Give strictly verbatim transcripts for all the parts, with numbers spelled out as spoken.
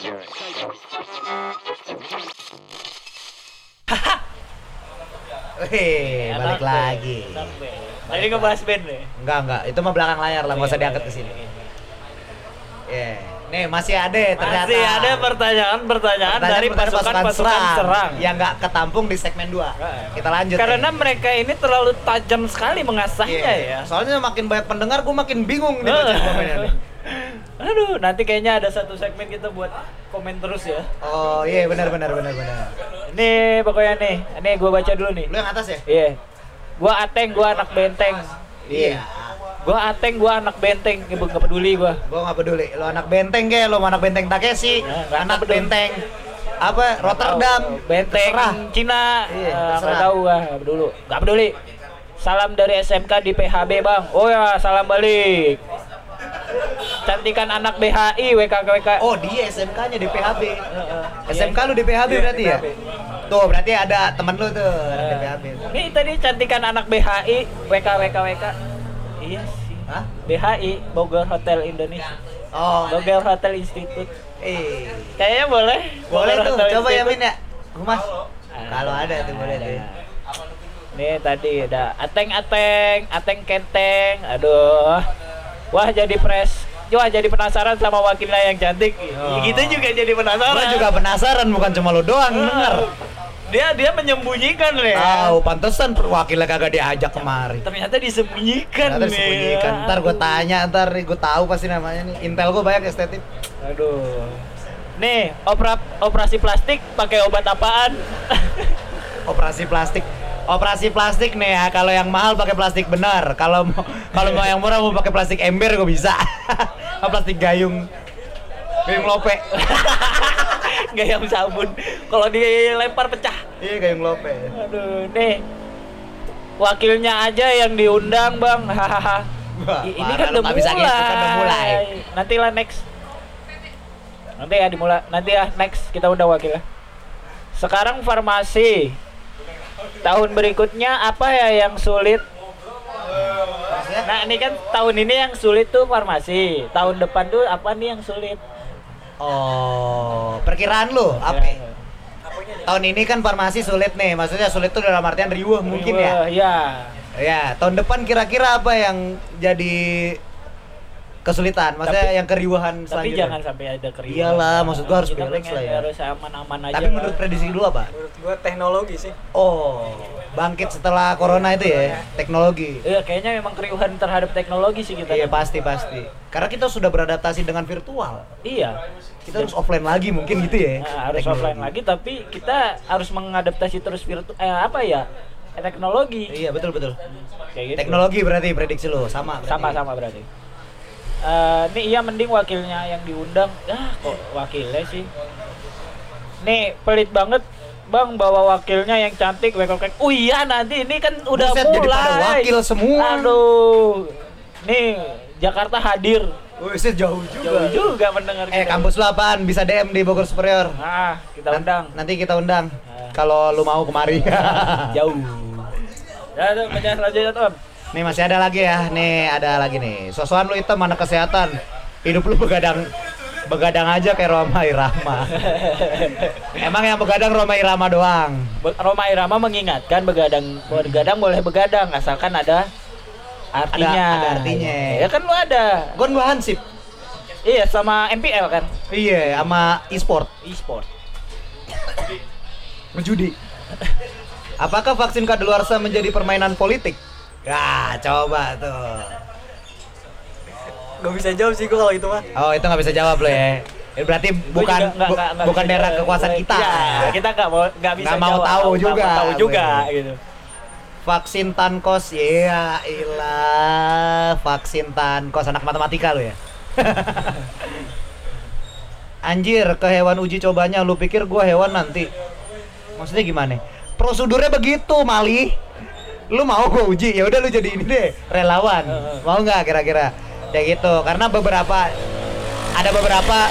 Wih, balik lagi. Tadi ngebahas band nih. Enggak, enggak. Itu mah belakang layar lah, enggak usah diangkat ke sini. Yeah. Nih, masih ada ternyata. Masih ada pertanyaan-pertanyaan dari pasukan-pasukan serang yang enggak ketampung di segmen dua. Kita lanjut. Karena nih. mereka ini terlalu tajam sekali mengasahnya yeah. ya. Soalnya makin banyak pendengar, gue makin bingung nih baca komennya nih. Aduh, nanti kayaknya ada satu segmen kita buat komen terus ya. Oh iya, yeah, benar benar benar benar. Nih pokoknya nih, ini gue baca dulu nih. Lu yang atas ya? Iya. Yeah. Gua Ateng, gua anak benteng. Iya. Yeah. Gua Ateng, gua anak benteng. Ibu enggak peduli gua. Gua enggak peduli. Lu anak benteng ke, lu anak benteng Takeshi, nah, anak benteng apa? Rotterdam, benteng terserah. Cina. Iya, enggak uh, tahu gua, enggak peduli. Enggak peduli. Salam dari S M K di P H B, Bang. Oh ya, salam balik. Cantikan anak B H I W K W K. Oh, dia S M K-nya di P H B. Uh, uh, S M K lu di P H B yeah, berarti ya? Tuh, berarti ada temen lu tuh uh, di P H B. Ini tadi cantikan anak B H I W K W K W K. Iya sih. Hah? B H I Bogor Hotel Indonesia. Oh, Bogor Hotel Institute. Eh, kayaknya boleh. Boleh tuh. Hotel coba Institute. Ya Min ya. Humas. Kalau ada tuh boleh tuh. Nih tadi ada ateng-ateng, ateng kenteng. Aduh. Wah, jadi pres. Wah, jadi penasaran sama wakilnya yang cantik. Oh. Gitu juga jadi penasaran. Gua juga penasaran, bukan cuma lo doang denger. Dia dia menyembunyikan nih. Tahu, pantesan wakilnya kagak diajak kemari. Ternyata disembunyikan. Ternyata disembunyikan. Nih. Ntar gue tanya, ntar gue tahu pasti namanya nih. Intel gue banyak estetik. Aduh. Nih, opera, operasi plastik pakai obat apaan? Operasi plastik. Operasi plastik nih ya, kalau yang mahal pakai plastik benar. Kalau mau kalau mau yang murah mau pakai plastik ember gue bisa. Plastik gayung. Gayung lope. Gayung sabun. Kalau dilempar pecah. Iya, gayung lope. Aduh, nih. Wakilnya aja yang diundang, Bang. Hahaha. Ini kan udah mulai. Bisa gitu, kan udah mulai. Nanti lah next. Nanti ya dimulai. Nanti ya next kita undang wakilnya. Sekarang farmasi. Tahun berikutnya apa ya yang sulit? Nah, ini kan tahun ini yang sulit tuh farmasi. Tahun depan tuh apa nih yang sulit? Oh, perkiraan lu apa? Tahun ini kan farmasi sulit nih. Maksudnya sulit tuh dalam artian riuh mungkin ya? Iya. Ya, tahun depan kira-kira apa yang jadi kesulitan? Maksudnya tapi, yang keriuhan selanjutnya. Tapi jangan sampai ada keriuhan. Iyalah, maksud gua harus balance lah ya. Harus aman-aman aja. Tapi menurut prediksi dulu apa? Menurut gua teknologi sih. Oh, bangkit setelah corona itu ya, teknologi. Iya, kayaknya memang keriuhan terhadap teknologi sih kita. Iya, pasti pasti. Karena kita sudah beradaptasi dengan virtual. Iya. Kita harus offline lagi mungkin gitu ya. Nah, harus teknologi. Offline lagi, tapi kita harus mengadaptasi terus virtual. Eh, apa ya? Teknologi. Iya, betul betul. Kayak gitu. Teknologi berarti prediksi lo sama. Berarti. Sama sama berarti. Uh, nih iya mending wakilnya yang diundang. Ah, kok wakilnya sih. Nih pelit banget Bang bawa wakilnya yang cantik wekok. Oh iya nanti ini kan udah Buset, mulai. Jadi pada wakil semua. Aduh. Nih Jakarta hadir. Wih, jauh juga. Jauh juga mendengar. Eh, kampus lu apaan? Bisa D M di Bogor Superior. Nah, kita undang. Nanti kita undang. Nah. Kalau lu mau kemari. Jauh. Ya, tuh baca selanjutnya, Tom. Nih masih ada lagi ya, nih ada lagi nih. Sosokan lu hitam mana kesehatan? Hidup lu begadang, begadang aja kayak Roma Irama. Emang yang begadang Roma Irama doang? Be- Roma Irama mengingatkan begadang, begadang boleh begadang asalkan ada artinya. Ada, ada artinya. Ya kan lu ada. Gon gua Hansip. Iya sama M P L kan? Iya, sama e-sport. E-sport. Menjudi. Apakah vaksin kadaluarsa menjadi permainan politik? Ya, coba tuh. Gak bisa jawab sih gua kalau itu mah. Oh, itu nggak bisa jawab lo ya. Berarti bukan juga, enggak, bu, enggak, enggak bukan daerah kekuasaan kita. Ya, kita nggak mau nggak bisa nggak mau jawab, tahu juga. Tahu juga gitu. Vaksin Tankos, ya ilah. Vaksin Tankos, anak matematika lo ya. Anjir, ke hewan uji cobanya. Lu pikir gua hewan nanti? Maksudnya gimana? Prosedurnya begitu, Mali. Lu mau gue uji, ya udah lu jadi ini deh, relawan. Mau nggak kira-kira? Ya gitu, karena beberapa ada beberapa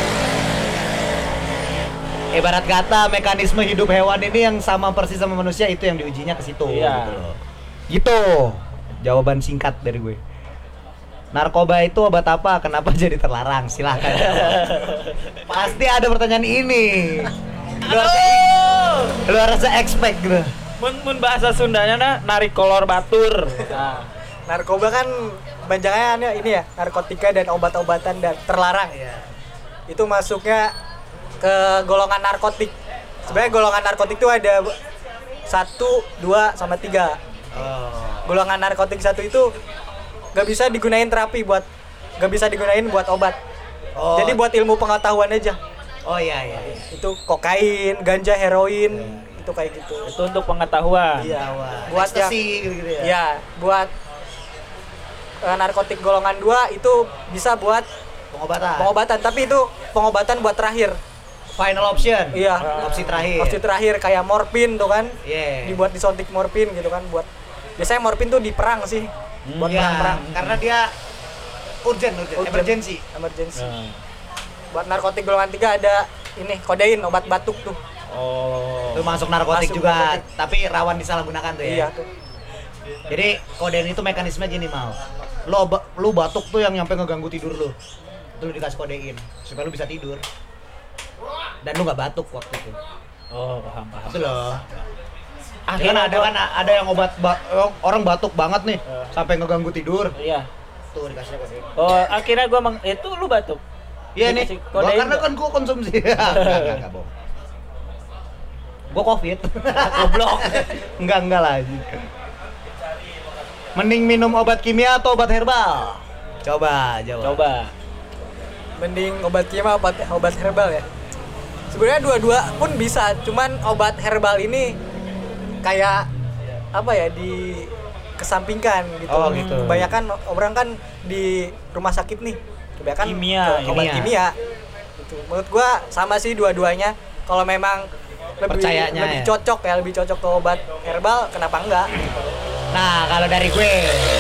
ibarat kata mekanisme hidup hewan ini yang sama persis sama manusia, itu yang diujinya ke situ. Iya. Gitu loh. Gitu. Jawaban singkat dari gue. narkoba itu obat apa? Kenapa jadi terlarang? Silahkan. Pasti ada pertanyaan ini. Lu harus, lu harus expect gitu. Mun mun bahasa Sundanya nah narik kolor batur. Nah. Narkoba kan banjaknya ini ya, narkotika dan obat-obatan dan terlarang. Iya. Itu masuknya ke golongan narkotik. Sebenarnya golongan narkotik itu ada satu, dua, sama tiga. Oh. Golongan narkotik satu itu gak bisa digunain terapi buat, gak bisa digunain buat obat. Oh. Jadi buat ilmu pengetahuan aja. Oh iya iya. Itu kokain, ganja, heroin, yeah. Itu kayak gitu. Itu untuk pengetahuan. Iya. Buat Buat yang, gitu ya. ya, buat uh, narkotik golongan dua itu bisa buat pengobatan. pengobatan, tapi itu pengobatan buat terakhir. Final option. Iya. Opsi terakhir. Opsi terakhir kayak morfin tuh kan. Iya. Yeah. Dibuat disuntik morfin gitu kan buat. Biasanya morfin tuh di perang sih. Hmm. Buat Ya, perang-perang. karena dia urgent, urgent, Urgent. emergency. Emergency. Nah. Buat narkotik golongan tiga ada ini kodein, obat batuk tuh. Oh. Itu masuk narkotik Masuk juga, narkotik. tapi rawan disalahgunakan tuh ya. Iya tuh. Jadi kodein itu mekanisme gini mau. Lo ba- lu batuk tuh yang nyampe ngeganggu tidur lu. Itu lu dikasih kodein supaya lu bisa tidur. Dan lu nggak batuk waktu itu. Oh, paham paham. Itu loh. Ah, kan ada kan ada yang obat ba- orang batuk banget nih Uh. sampai ngeganggu tidur. Iya. Tuh dikasih kodein. Oh, akhirnya gua meng- itu lu batuk. Iya nih. Dikasih Gua, kodein karena nggak? kan gua konsumsi. Enggak, enggak, enggak bohong. Gua Covid. Goblok. Enggak, enggak lah. Mending minum obat kimia atau obat herbal? Coba, jawab. Coba. Mending obat kimia obat obat herbal ya. Sebenarnya dua-dua pun bisa, cuman obat herbal ini kayak apa ya, di kesampingkan gitu. Oh, gitu. Kebanyakan orang kan di rumah sakit nih, kebanyakan Kimia, ke obat kimia. kimia. Gitu. Menurut gua sama sih dua-duanya. Kalau memang lebih Percayanya lebih ya. cocok ya, lebih cocok ke obat herbal, kenapa enggak? Nah, kalau dari gue,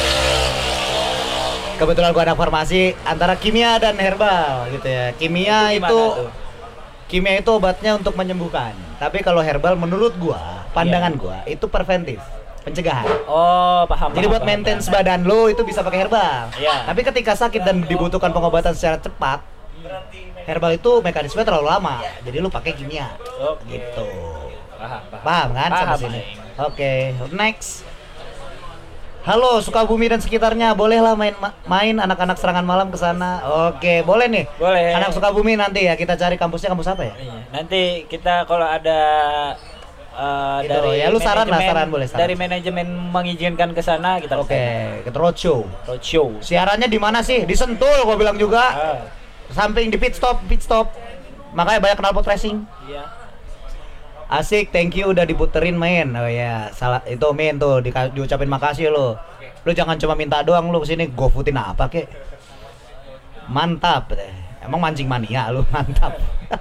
kebetulan gue ada farmasi antara kimia dan herbal gitu ya. Kimia Itu gimana itu, tuh? kimia itu obatnya untuk menyembuhkan. Tapi kalau herbal, menurut gua, pandangan Iya. gua itu preventif, pencegahan. Oh, paham. Jadi paham, buat paham, maintenance paham. badan lo itu bisa pakai herbal. Iya. Tapi ketika sakit dan dibutuhkan pengobatan secara cepat, herbal itu mekanisme terlalu lama. Jadi lu pakai kimia. Oke. Gitu. Paham, paham. Paham kan Paham, sampai sini? Aing. Oke, next. Halo Sukabumi dan sekitarnya, bolehlah main ma- main anak-anak serangan malam ke sana. Oke, boleh nih. Boleh. Anak Sukabumi nanti ya kita cari kampusnya kampus apa ya? Iya. Nanti kita kalau ada uh, Itu, dari ya lu saran lah, manajemen- saran boleh, saran. dari manajemen mengizinkan ke sana kita Oke, kita roadshow. roadshow. Siarannya di mana sih? Di Sentul gua bilang juga. Ah, Samping di pit stop, pit stop. Makanya banyak knalpot racing. iya. Asik, thank you udah diputerin main. Oh ya, salah itu main tuh di, diucapin makasih lo. Lu jangan cuma minta doang lu kesini gofoodin apa kek. Mantap deh. Emang mancing mania lu, mantap.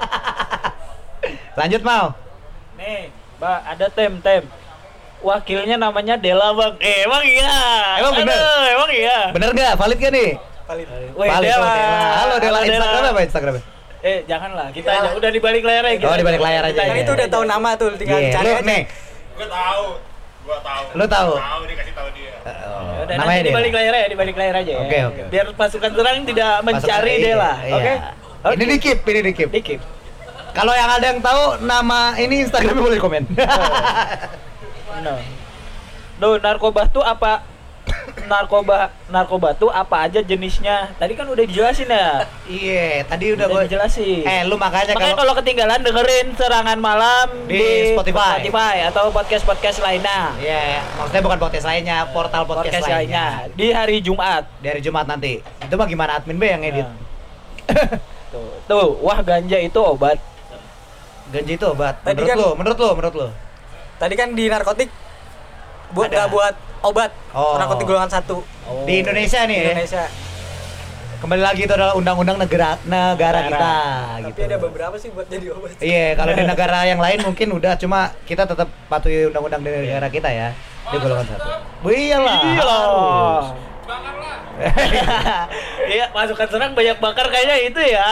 Lanjut mau. Nih, Mbak, ada tem tem. Wakilnya namanya Dela, Bang. Eh, emang iya. Emang bener? Aduh, emang iya. Bener nggak? Valid gak nih? Valid. Wih, Valid, Dela. oh, Dela. Halo Dela, Instagram apa Instagramnya? Eh, janganlah. Kita Dela. aja udah di balik layar aja. Oh, di balik layar aja, Yang iya. itu udah tahu nama tuh, tinggal Iya, cari lu aja. nih. Gua tahu. Gua tahu. Lu tahu? Tahu dia kasih tahu dia. Oh, Udah, namanya nanti di Dela. balik layar ya, di balik layar aja ya. Oke, oke. Biar pasukan serang tidak mencari Masuk- Dela, iya, oke? iya. Oke. Ini di keep, ini di keep. Dikip. Kalau yang ada yang tahu nama ini Instagramnya boleh komen. No. Duh, narkoba tuh apa? Narkoba narkoba tuh apa aja jenisnya? Tadi kan udah dijelasin ya. Iya, tadi udah Udah gua dijelasin. Eh, lu makanya, Makanya kalau kalau ketinggalan dengerin Serangan Malam Di di, Spotify. Spotify atau podcast-podcast lainnya. Iya, maksudnya bukan podcast lainnya, portal podcast, Podcast lainnya. lainnya di hari Jumat. Dari Jumat nanti. Itu mah gimana admin B yang edit? Nah. Tuh, tuh, wah ganja itu obat. Ganji itu obat. Tadi Menurut kan- lu, menurut lu, menurut lu. Tadi kan di narkotik buat Ada. nggak buat obat, Oh. narkotik golongan satu Oh. Di Indonesia nih, di ya. Indonesia. Kembali lagi itu adalah undang-undang negara negara Negara. kita Tapi gitu. ada beberapa sih buat jadi obat. Iya, kalau di negara yang lain mungkin udah, cuma kita tetap patuhi undang-undang di negara kita ya. Di golongan satu. Bu, iyalah. Iya. harus. Iya, pasukan serang banyak bakar kayaknya itu ya.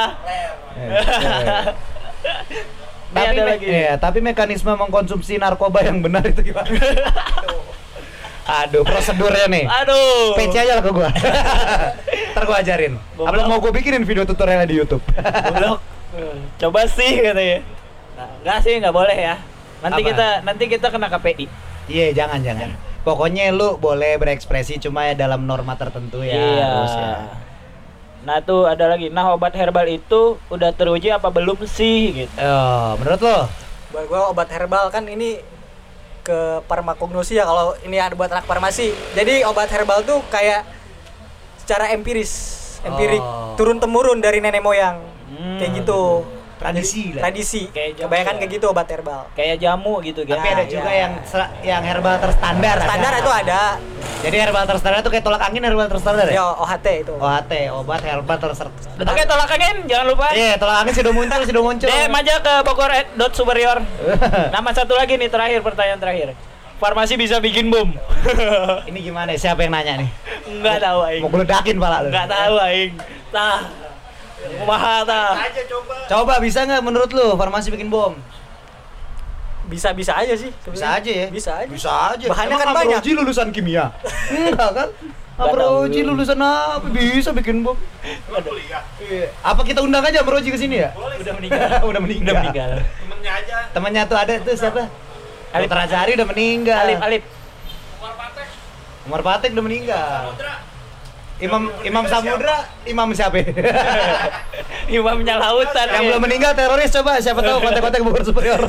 Ini Tapi ada me- lagi. iya, tapi mekanisme mengkonsumsi narkoba yang benar itu gimana? Aduh, prosedurnya nih. Aduh. P C aja lah ke gua. Ntar gua ajarin. Goblok. Apa mau gua bikinin video tutorialnya di YouTube? Goblok. Coba sih katanya. Nah, enggak sih, enggak boleh ya. Nanti Apa? kita nanti kita kena K P I. Iya, jangan jangan. Pokoknya lu boleh berekspresi cuma ya dalam norma tertentu ya. Iya. Harus ya. Nah tuh ada lagi. Nah obat herbal itu udah teruji apa belum sih gitu? Oh, menurut lo? Buat gua obat herbal kan ini ke farmakognosi ya, kalau ini ada buat anak farmasi. Jadi obat herbal tuh kayak secara empiris, empirik, Oh. turun temurun dari nenek moyang. Hmm. Kayak gitu. Tradisi lah. Tradisi. Kayak jamu Kebanyakan ya. kayak gitu obat herbal. Kayak jamu gitu kan. Tapi ada Ya, juga ya. yang ser- yang herbal terstandar. Standar ada. itu ada. Jadi herbal terstandar itu kayak tolak angin herbal terstandar ya? Ya O H T itu. O H T, obat herbal terstandar. Oke tolak angin jangan lupa. Iya, tolak angin sudah muncul, sudah muncul. D M aja ke Bogor eh, dot superior. Nama satu lagi nih terakhir, pertanyaan terakhir. Farmasi bisa bikin bom. Ini gimana? Siapa yang nanya nih? Enggak tahu aing. Mau geledakin pala lu. Enggak tahu aing. Tah. Kumaha tah? Aja coba. Coba bisa nggak menurut lu farmasi bikin bom? Bisa-bisa aja sih. Bisa aja ya? Bisa aja. Bisa aja. Bahannya Emang kan banyak. Amroji lulusan kimia? Enggak kan? Nggak Amroji tahu. lulusan apa bisa bikin bom? Lu kuliah. Iya. Apa kita undang aja Amroji ke sini ya? Udah meninggal. Udah meninggal. Udah meninggal. Temennya aja. Temannya tuh ada tuh siapa? Alip. Dokter Azhari udah meninggal. Alip Alip. Keluar patek. Umar Patek udah meninggal. Samudra. Imam Imam Samudra, Imam siapa? Imamnya lautan. Yang ya. belum meninggal teroris coba siapa tahu kontak-kontak Bogor Superior.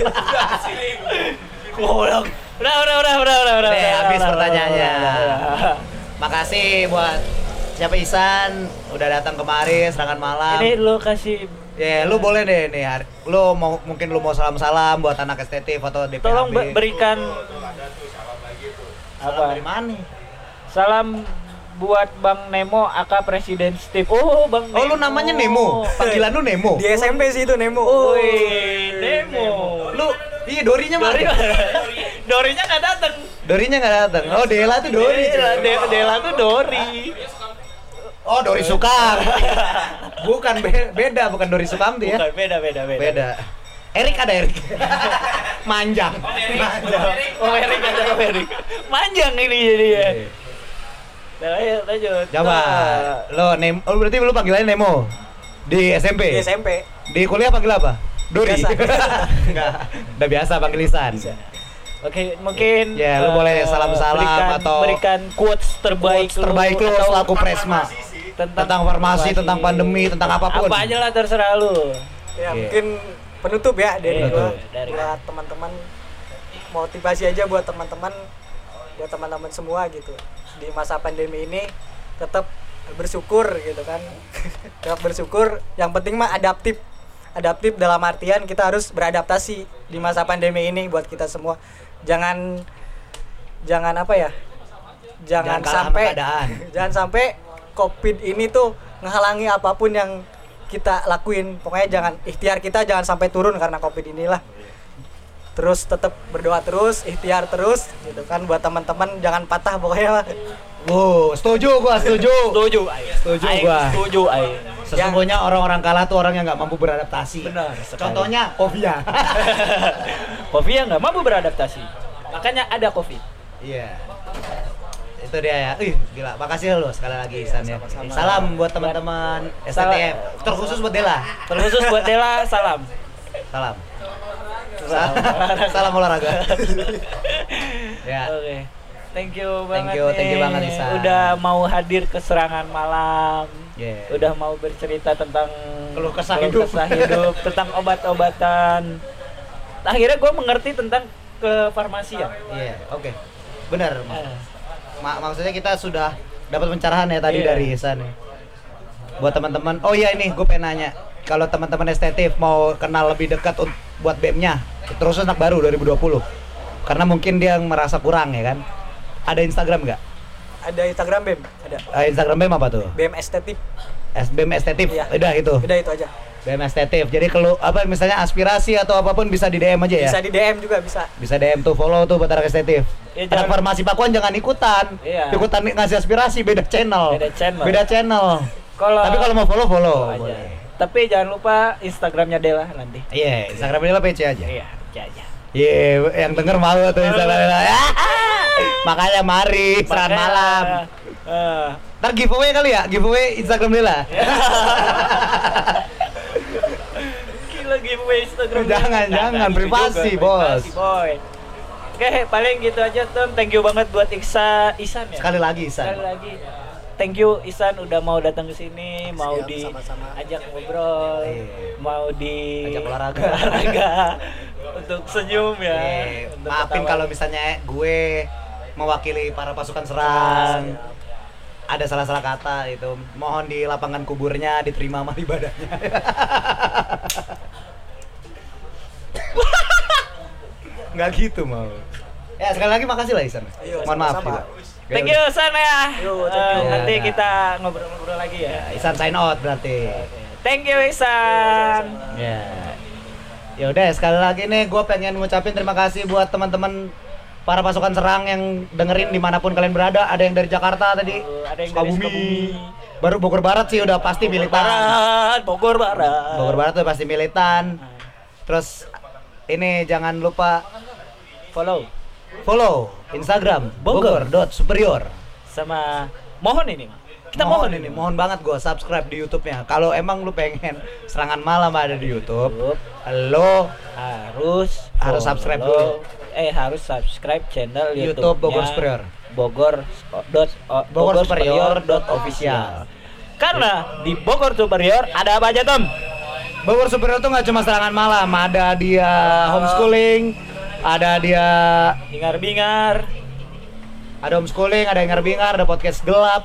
Goblok. Udah udah udah udah udah udah. Nih, udah, habis udah, pertanyaannya. udah, udah. Makasih buat siapa Isan udah datang kemari serangan malam. Ini lu kasih Ya, lu boleh deh nih. hari- Lu mau mungkin lu mau salam-salam buat anak estetik foto D P H B. tolong be- berikan Salam apa? dari mana? Salam buat Bang Nemo aka Presiden Steve. Oh, Bang Oh, lu namanya Nemo. Panggilan lu Nemo. Di S M P sih itu Nemo. Wih, Nemo. Lu iya Dorinya mana? Dori, Dorinya nggak datang. Dorinya nggak datang. Oh, Dela tuh Dori. Dela, De- Dela tuh Dori. Oh, Dori Sukamti. Bukan be- beda, bukan Dori Sukamti ya. Bukan, beda beda beda. Beda. Erik ada Erik. Manjang. Manjang. Oh, Erik ada oh, Erik. Manjang ini jadi ya. Nah, ayo lanjut. Coba, lo Nemo, oh, berarti lu panggilannya Nemo di S M P? Di S M P. Di kuliah panggil apa? Dori? Biasa. Enggak, udah biasa panggil Lisan. Oke, mungkin Ya, lu eh, boleh salam-salam berikan, atau- berikan quotes terbaik Quotes terbaik lu atau selaku Presma. Tentang farmasi, tentang pandemi, tentang apapun. Apa aja lah terserah lu. Ya, Iya. mungkin penutup ya dari Penutup. gua Dari- buat teman-teman, motivasi aja buat teman-teman, buat teman-teman semua gitu. Di masa pandemi ini tetap bersyukur gitu kan. Tetap bersyukur, yang penting mah adaptif. Adaptif dalam artian kita harus beradaptasi di masa pandemi ini buat kita semua. Jangan jangan apa ya? Jangan Jangan, kalah sama sampai keadaan. jangan sampai Covid ini tuh ngehalangi apapun yang kita lakuin. Pokoknya jangan ikhtiar kita jangan sampai turun karena Covid inilah. Terus tetap berdoa terus, ikhtiar terus gitu kan buat teman-teman, jangan patah pokoknya. Wow, setuju gua, setuju. Setuju, Aing. Setuju Aing gua. Setuju, Aing. Sesungguhnya orang-orang kalah tuh orang yang nggak mampu beradaptasi. Benar sekali. Contohnya Ovia. Covid ya nggak mampu beradaptasi. Makanya ada Covid. Iya. Itu dia ya. Ih, gila. Makasih lo sekali lagi Isan ya. sama-sama. Salam buat teman-teman S T T F. Terkhusus buat Dela. Terkhusus buat Dela, salam. Salam. Salam, salam olahraga. Ya. Oke. Thank you Thank banget you, thank you nih. banget, Lisa. Udah mau hadir ke serangan malam. Yeah. Udah mau bercerita tentang Keluh kesah keluh hidup. kesah hidup, tentang obat-obatan. Akhirnya gue mengerti tentang kefarmasian. Iya, oke. Benar. Mak. Eh, Ma- maksudnya kita sudah dapat pencerahan ya tadi Iya. dari Isan ya. Buat teman-teman. Oh iya ini gue pengen nanya. Kalau teman-teman estetif mau kenal lebih dekat un- buat B E M-nya, terus anak baru dua ribu dua puluh. Karena mungkin dia merasa kurang ya kan. Ada Instagram nggak? Ada Instagram B E M, ada. Eh, Instagram B E M apa tuh? B E M Estetik. S B E M Estetif. Iya. Udah itu. Udah itu aja. B E M Estetif. Jadi kalau apa misalnya aspirasi atau apapun bisa di D M aja ya. Bisa di D M juga bisa. Bisa D M tuh follow tuh buat anak estetif. Ya, Anak jangan- farmasi Pakuan jangan ikutan. Iya. Ikutan ngasih aspirasi beda channel. Beda channel. Beda channel. Kalau Tapi kalau mau follow follow. aja. boleh. Tapi jangan lupa Instagramnya Dela nanti. Iya, Instagram dia P C aja. Iya, aja aja. Iya, yang denger malu tuh Instagram. Makanya mari serangan Makanya, malam. eh. Ntar giveaway kali ya, giveaway Instagram Dela. Gila giveaway Instagram. Jangan, Nah, jangan, nah, gitu privasi, juga, bos. privasi, boy. Oke, paling gitu aja Tom. Thank you banget buat Iksa Isan ya. Sekali lagi Isan. Sekali lagi. Thank you Isan udah mau datang ke sini, mau Siap, di sama-sama. ajak ngobrol, Iya. mau di Ajak olahraga. olahraga, untuk senyum ya. Eh, untuk maafin ketawa. kalau misalnya gue mewakili para pasukan serang. Ada salah-salah kata itu. Mohon di lapangan kuburnya diterima amal ibadahnya. Nggak gitu mau. Ya sekali lagi makasih lah Isan. Iya, Mohon maaf sama-sama. juga. Thank you San ya. Yo, thank Eh, you. nanti Ya, kita ngobrol-ngobrol lagi ya. Ya, Isan sign out berarti. Thank you Isan. Ya. Ya udah sekali lagi nih gue pengen ngucapin terima kasih buat teman-teman para pasukan serang yang dengerin dimanapun kalian berada. Ada yang dari Jakarta tadi, Oh, ada yang dari Sukabumi. Baru Bogor Barat sih udah pasti militan. Barat, Bogor Barat. Bogor Barat tuh pasti militan. Terus ini jangan lupa Follow follow Instagram Bogor. bogor.superior. sama mohon ini, Mak. Kita mohon mohon ini, mohon banget gue subscribe di YouTube-nya. Kalau emang lu pengen serangan malam ada di YouTube, lo harus Harus follow. subscribe dulu. Eh harus subscribe channel YouTube YouTube Bogor Superior. Bogor dot o- Bogor Bogor Superior Superior dot official. Karena di Bogor Superior ada apa aja, Tom? Bogor Superior tuh nggak cuma serangan malam, ada dia homeschooling, ada dia Bingar-bingar. ada homeschooling, ada yang bingar, ada podcast gelap,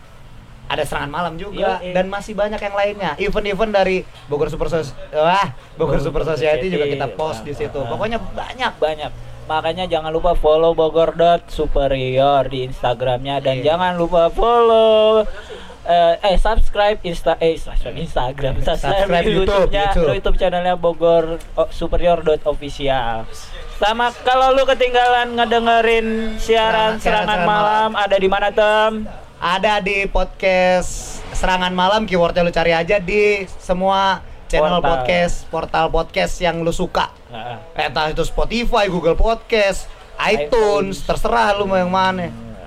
ada serangan malam juga, Iya, iya. dan masih banyak yang lainnya. Event-event dari Bogor Super Sos, wah Bogor Super Society juga kita post di situ. Nah, Pokoknya banyak. banyak. Makanya jangan lupa follow Bogor dot superior di Instagramnya dan Iya. jangan lupa follow eh, eh subscribe Insta eh subscribe Instagram, subscribe, Subscribe YouTube, YouTube-nya, YouTube. YouTube channelnya Bogor oh, superior dot official. Sama kalau lu ketinggalan ngedengerin siaran Siaran- siaran serangan serangan malam, ada di mana, Tem? Ada di podcast Serangan Malam, keywordnya lu cari aja di semua channel Portal. podcast, portal podcast yang lu suka. Nah, Entah itu Spotify, Google Podcast, iTunes, terserah lu mau yang mana.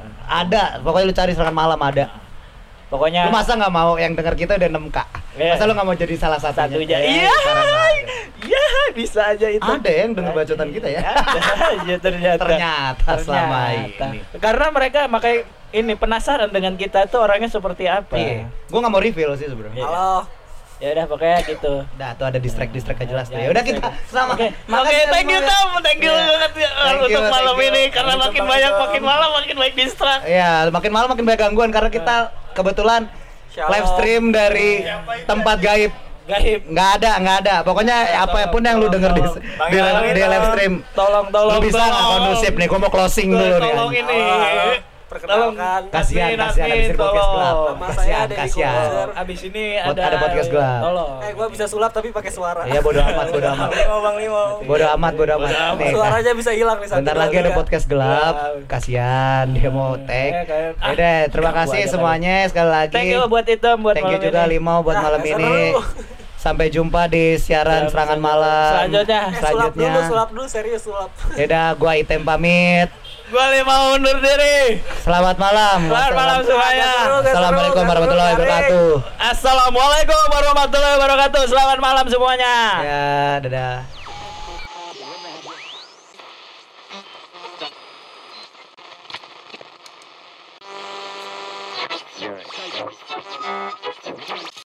Ada, pokoknya lu cari Serangan Malam ada. pokoknya Lu masa nggak mau yang denger kita udah enam K? Iya. Masa lu nggak mau jadi salah satunya? satunya. Ya, Iya. sekarang aja. Iya, bisa aja itu. Ada yang denger bacotan kita ya? Ada aja ternyata. Ternyata selama Ternyata. ini. Karena mereka makanya ini penasaran dengan kita tuh orangnya seperti apa. Iya. Gua nggak mau reveal sih sebenarnya. Iya. Halo. Ya udah pokoknya gitu. Dah tuh ada distract-distract aja jelas tuh. Ya, Ya udah kita distract. sama. Oke, Makasih oke, thank you semuanya. Tom, thank you Iya. banget ya Thank untuk you, malam thank you. ini karena Sampai makin jumpa, banyak Tom. makin malam makin banyak distract. Iya, makin malam makin banyak gangguan karena kita kebetulan Shalom. live stream dari tempat gaib. Gaib. Nggak ada, nggak ada. Pokoknya apapun yang lu denger di, tolong. di, Tolong, di live stream, Tolong tolong. lu bisa nggak tolong. kondusif nih? Gua mau closing dulu nih. Tolong anjing. ini. Halo. Perkenalkan. Kasihan, Admin, kasihan admin, abis ini podcast tolong. gelap. Nama Kasihan, saya Deddy kasihan. Kobuzer. Abis ini Pod- ada ada podcast gelap. Tolong. Eh, gua bisa sulap tapi pakai suara. Iya, bodo amat, bodo amat. Limo, Bang Limo. Bodo amat, bodo amat. Bodo amat. Nih, Suaranya bisa hilang nih satu bentar dua, lagi ada tiga. podcast gelap. Gelap. Kasihan dia mau Eh, tag. kayak- ah, Udah, terima ganggu kasih aja semuanya sekali lagi. Thank you buat itu buat Thank you malam juga ini. Limau buat Ah, malam seru. ini. Sampai jumpa di siaran Siap, serangan siap. malam. Selanjutnya. Eh, sulap Selanjutnya. dulu, sulap dulu, serius sulap. Yaudah, gua Item pamit. Gua Limau undur diri. Selamat malam. Selamat malam semuanya. Assalamualaikum warahmatullahi wabarakatuh. Assalamualaikum warahmatullahi wabarakatuh. Selamat malam semuanya. Ya, dadah.